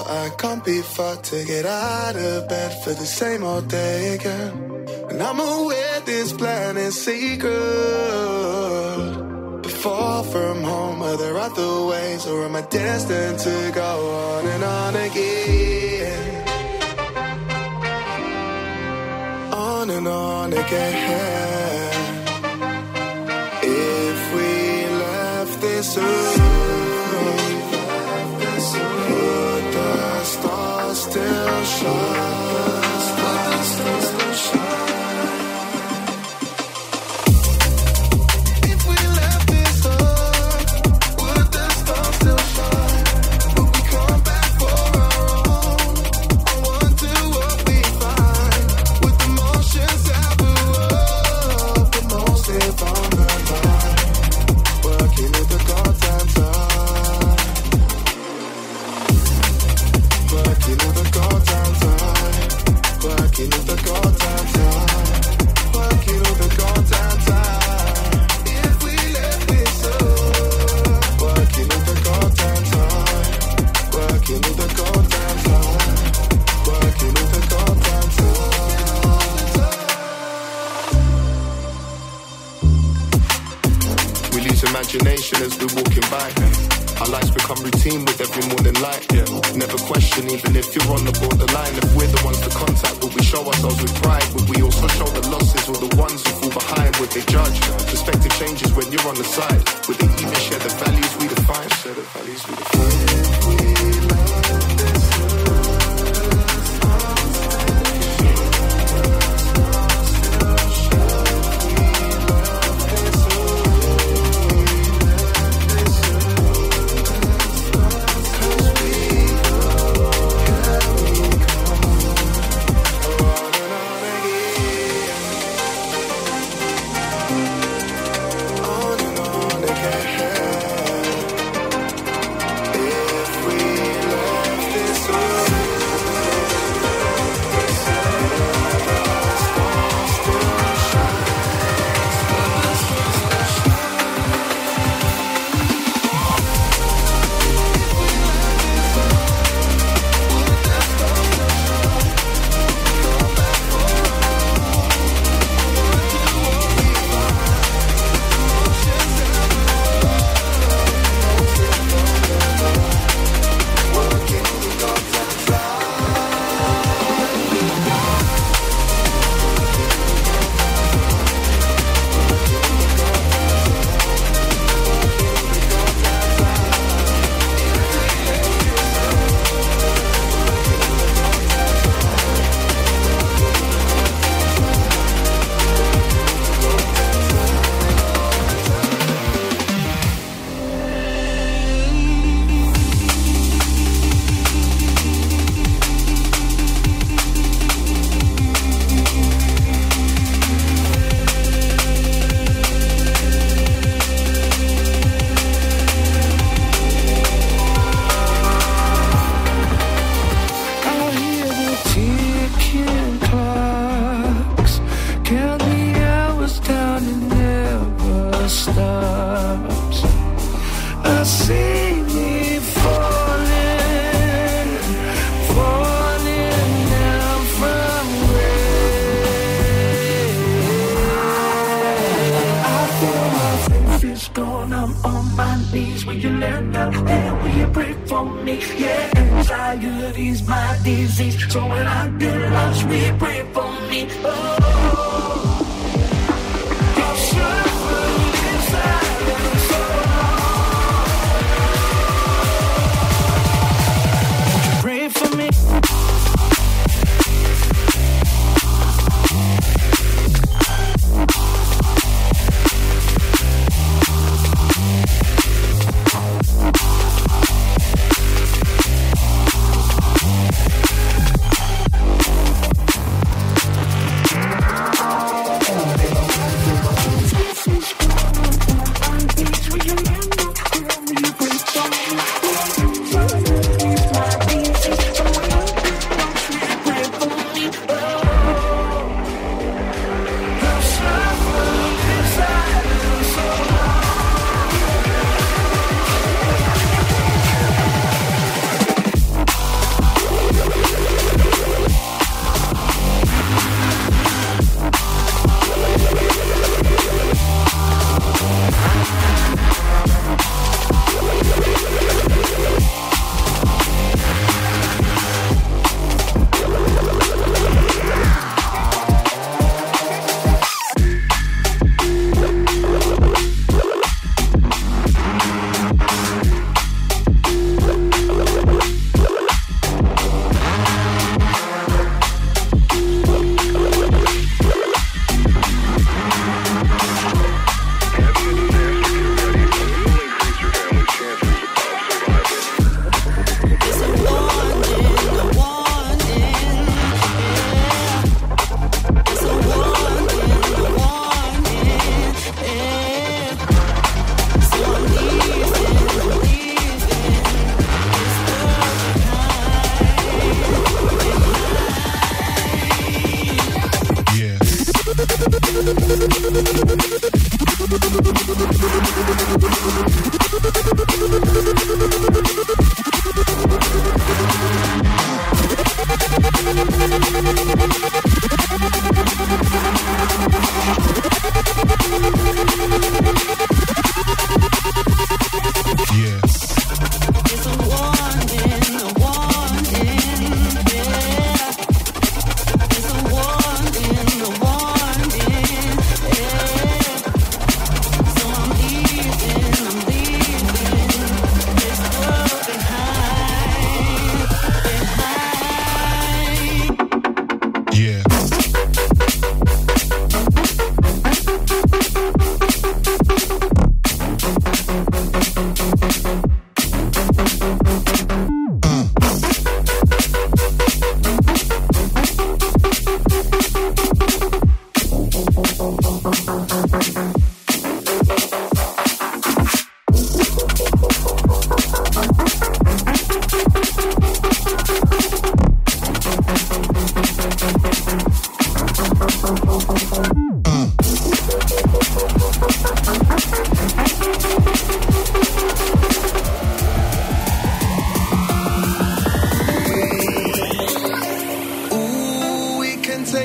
but I can't be fucked to get out of bed for the same old day again. And I'm aware this plan is secret, but far from home, are there other ways, or am I destined to go on and on again? On and on again. If we left this room, would the stars still shine? If we left this earth, would the stars still shine? Would we come back for our own? I wonder what we find. Would the motions ever up? The most if on the line, working with the goddamn time. Working with the goddamn time. Working with the goddamn time. Working with the goddamn time. If we let this up. Working with the goddamn time. Working with the goddamn time. Working with the goddamn time. We lose imagination as we're walking by. Our lives become routine with every morning light. Never question, even if you're on the borderline. If we're the ones to contact, would we show ourselves with pride? Would we also show the losses or the ones who fall behind? Would they judge? Perspective changes when you're on the side. Would they even share the values we define? Share the values we define.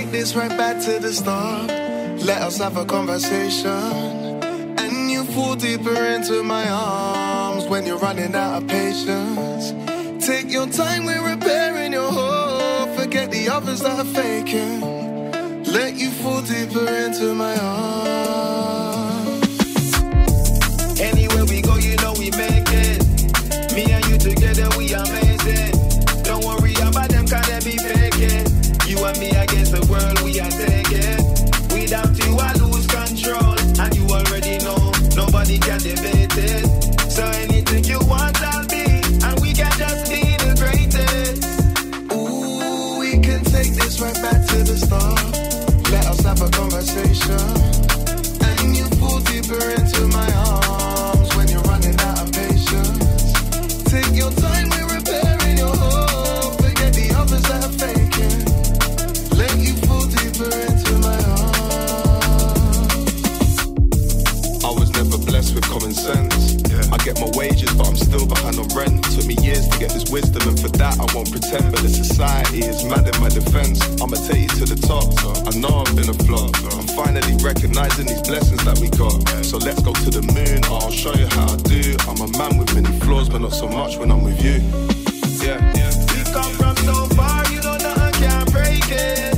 take this right back to the start. Let us have a conversation. And you fall deeper into my arms when you're running out of patience. Take your time, we're repairing your heart. Forget the others that are faking. Let you fall deeper into my arms. Anywhere we go, you know we make it. Me and you together, we amazing. Don't worry about them, cause they be faking. You and me against the world, we are taking. Without you, I lose control. And you already know, nobody can debate it. So anything you want, I'll be. And we can just be the greatest. Ooh, we can take this right back to the start. Let us have a conversation. And you fall deeper into my arms when you're running out of patience. Take your time, we're repairing your heart. Forget the others that are faking. Let you fall deeper into my arms. I was never blessed with common sense. I get my wages, but I'm still behind on rent. Took me years to get this wisdom, and for that I won't pretend. But the society is mad in my defense. I'ma take you to the top. I know I've been a flop. I'm finally recognizing these blessings that we got. So let's go to the moon. I'll show you how I do. I'm a man with many flaws, but not so much when I'm with you. Yeah. We come from so far, you know nothing can break it.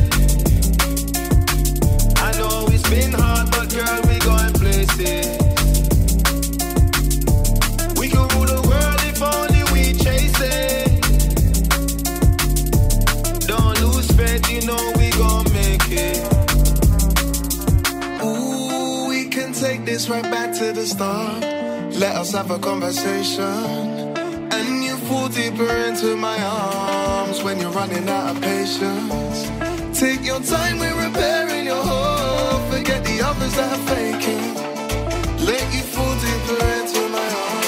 I know it's been hard, but girl, we going places. We can rule the world if only we chase it. Don't lose faith, you know we gon' make it. Ooh, we can take this right back to the start. Let us have a conversation. And you fall deeper into my arms when you're running out of patience. Take your time, we're repairing your heart. Forget the others that are faking. Let you fall deeper into my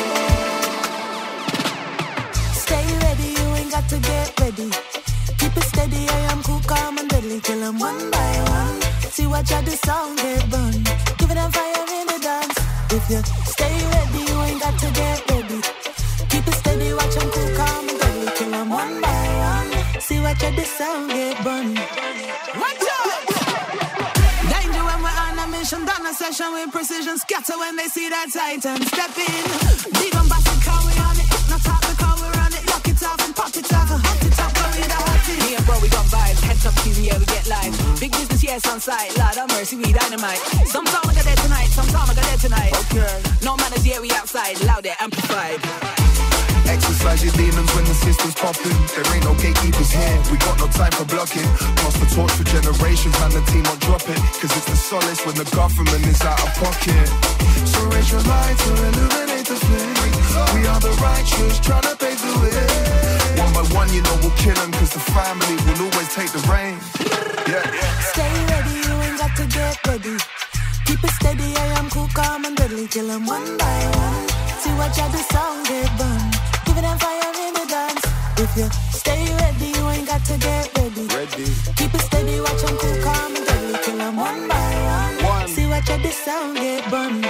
arms. Stay ready, you ain't got to get ready. Keep it steady, I am cool, calm and deadly. Kill them one by one. See what you do, sound get burned. Give it them fire in the dance. If you stay ready, you ain't got to get ready. Keep it steady, watch them cool, calm and deadly. Kill them one by one. See what you do, sound get burned. Watch out! Danger when we're on a mission, done a session with precision. Scatter when they see that Titan. Step in, big on back, car we on it. Not top the car, we run it. Lock it off and pop it off and hot it up, go in the hot it. Me and bro, we got vibes, heads up, TV, yeah, we get live. Big business, yes, on site. Lord have mercy, we dynamite. Sometime I got there tonight, sometime I got there tonight. Okay. No manners, yeah, we outside, loud, they're amplified. Exercise your demons when the system's popping. There ain't no gatekeepers here, we got no time for blocking. Pass the torch for generations and the team won't drop it. Cause it's the solace when the government is out of pocket. So raise your light to illuminate the flame. We are the righteous, trying to pave the way. One by one, you know we'll kill them. Cause the family will always take the reign. Yeah. Stay ready, you ain't got to get ready. Keep it steady, I am cool, calm and deadly. Kill them one by one. See what you do, sound get burned. Give it them fire in the dance. If you stay ready, you ain't got to get ready. Keep it steady, watch them cool, calm and deadly. Kill them one by one. See what you do, sound get burned.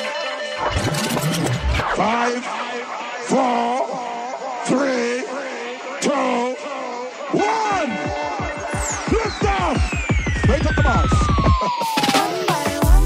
5, 4, 3, 2, 1. Lift off. Wait up the boss. One by one.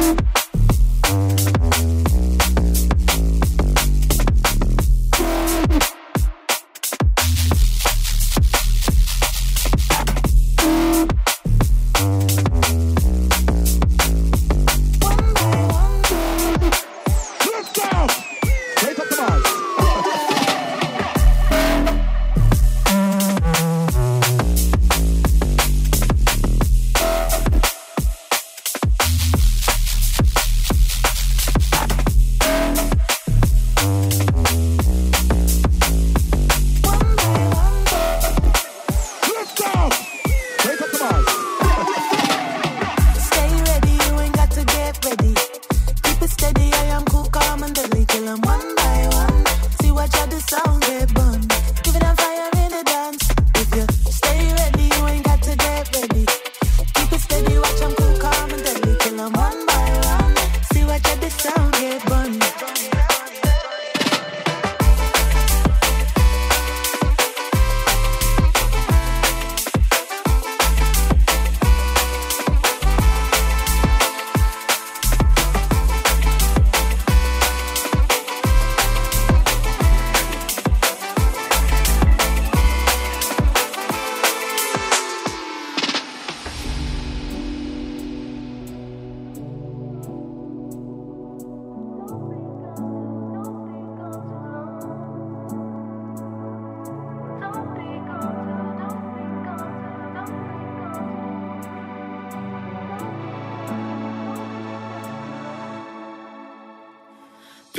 Lift off. Wait up the boss.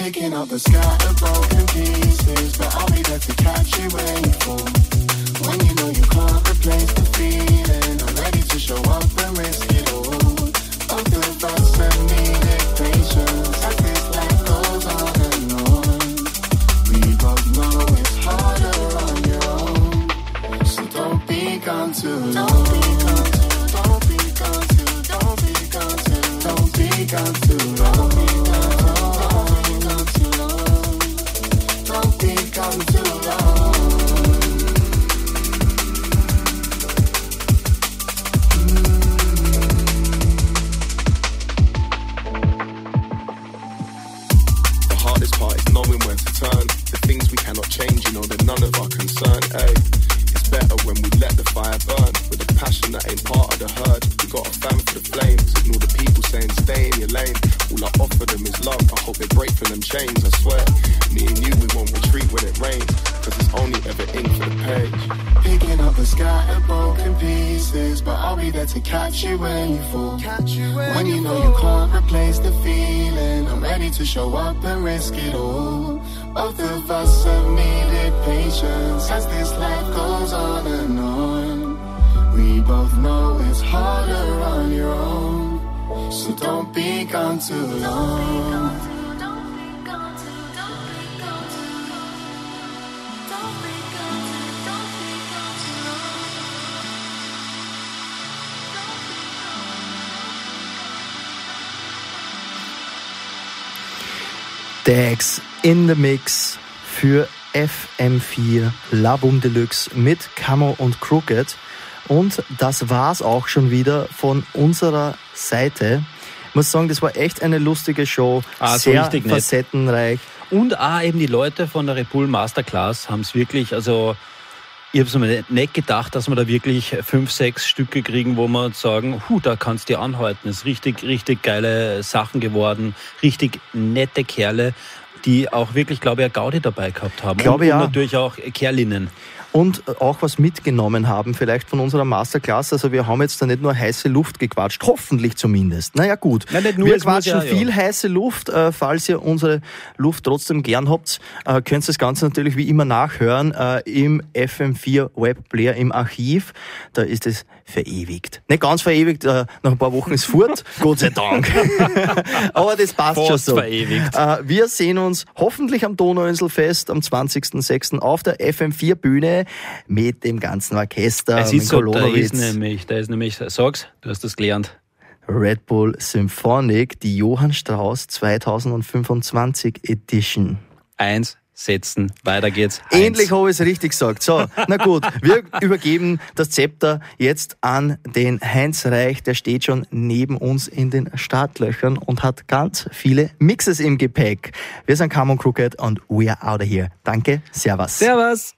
Picking up the scattered broken pieces, but I'll be there to catch you when you fall. When you know you can't replace the feeling, I'm ready to show up and risk it all. Both of us have needed patience as this life goes on and on. We both know it's harder on your own, so don't be gone too long. Don't be gone too, don't be gone too, don't be gone too, don't be gone too long. Don't be gone too long. The hardest part is knowing where to turn. The things we cannot change, you know, they're none of our concern. Ay, it's better when we let the fire burn with a passion that ain't part of the herd. We got a fan for the flames. Ignore the people saying stay in your lane. All I offer them is love. I hope they break from them chains. I swear, me and you, we won't retreat when it rains, cause it's only ever ink for the page. Picking up the scattered broken pieces, but I'll be there to catch you when you fall. When you know you can't replace the feeling, I'm ready to show up and risk it all. Both of us have needed patience as this life goes on and on. We both know it's harder on your own, so don't be gone too long. Dax in the Mix für FM4 Labum Deluxe mit Camo und Crooked. Und das war's auch schon wieder von unserer Seite. Ich muss sagen, das war echt eine lustige Show, sehr so facettenreich. Und auch eben die Leute von der Red Bull Masterclass haben es wirklich, also ich habe es mir nicht gedacht, dass wir da wirklich 5, 6 Stücke kriegen, wo wir sagen, da kannst du dir anhalten. Es ist richtig, richtig geile Sachen geworden, richtig nette Kerle, die auch wirklich, glaube ich, eine Gaudi dabei gehabt haben. Und natürlich auch Kerlinnen. Und auch was mitgenommen haben, vielleicht von unserer Masterclass. Also wir haben jetzt da nicht nur heiße Luft gequatscht, hoffentlich zumindest. Naja gut, nicht nur, wir quatschen viel heiße Luft. Falls ihr unsere Luft trotzdem gern habt, könnt ihr das Ganze natürlich wie immer nachhören im FM4 Webplayer im Archiv. Da ist es verewigt. Nicht ganz verewigt, nach ein paar Wochen ist fort, Gott sei Dank. Aber das passt Fast schon so. Verewigt. Wir sehen uns hoffentlich am Donauinselfest am 20.06. auf der FM4 Bühne mit dem ganzen Orchester. Es ist so, da ist nämlich, sag's, du hast das gelernt. Red Bull Symphonic, die Johann Strauss 2025 Edition. 1 setzen, weiter geht's. Endlich habe ich es richtig gesagt. So, na gut, wir übergeben das Zepter jetzt an den Heinz Reich, der steht schon neben uns in den Startlöchern und hat ganz viele Mixes im Gepäck. Wir sind Camo und Crooked und we are out of here. Danke, servus. Servus.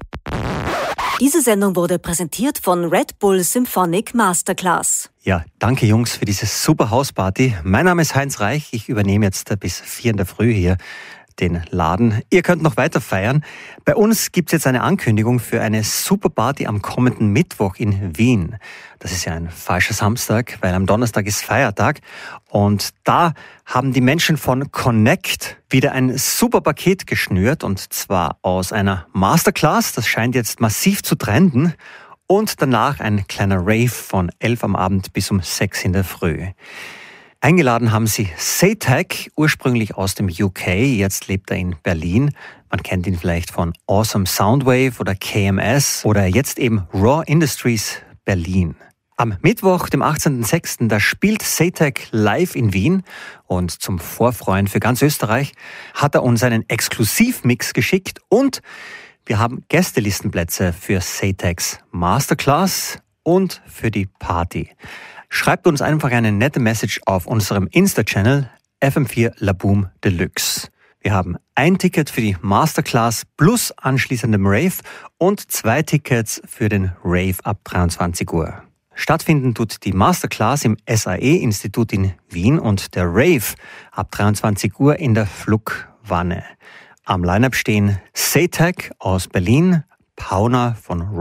Diese Sendung wurde präsentiert von Red Bull Symphonic Masterclass. Ja, danke Jungs für diese super Hausparty. Mein Name ist Heinz Reich. Ich übernehme jetzt bis 4 in der Früh hier den Laden. Ihr könnt noch weiter feiern. Bei uns gibt's jetzt eine Ankündigung für eine super Party am kommenden Mittwoch in Wien. Das ist ja ein falscher Samstag, weil am Donnerstag ist Feiertag. Und da haben die Menschen von Connect wieder ein super Paket geschnürt. Und zwar aus einer Masterclass, das scheint jetzt massiv zu trenden. Und danach ein kleiner Rave von 11 am Abend bis um 6 in der Früh. Eingeladen haben sie Satek, ursprünglich aus dem UK, jetzt lebt er in Berlin. Man kennt ihn vielleicht von Awesome Soundwave oder KMS oder jetzt eben Raw Industries Berlin. Am Mittwoch, dem 18.06., da spielt Satek live in Wien und zum Vorfreuen für ganz Österreich hat er uns einen Exklusivmix geschickt und wir haben Gästelistenplätze für Sateks Masterclass und für die Party. Schreibt uns einfach eine nette Message auf unserem Insta-Channel FM4 Laboom Deluxe. Wir haben ein Ticket für die Masterclass plus anschließendem Rave und 2 Tickets für den Rave ab 23 Uhr. Stattfinden tut die Masterclass im SAE-Institut in Wien und der Rave ab 23 Uhr in der Flugwanne. Am Line-Up stehen Satek aus Berlin, Pauna von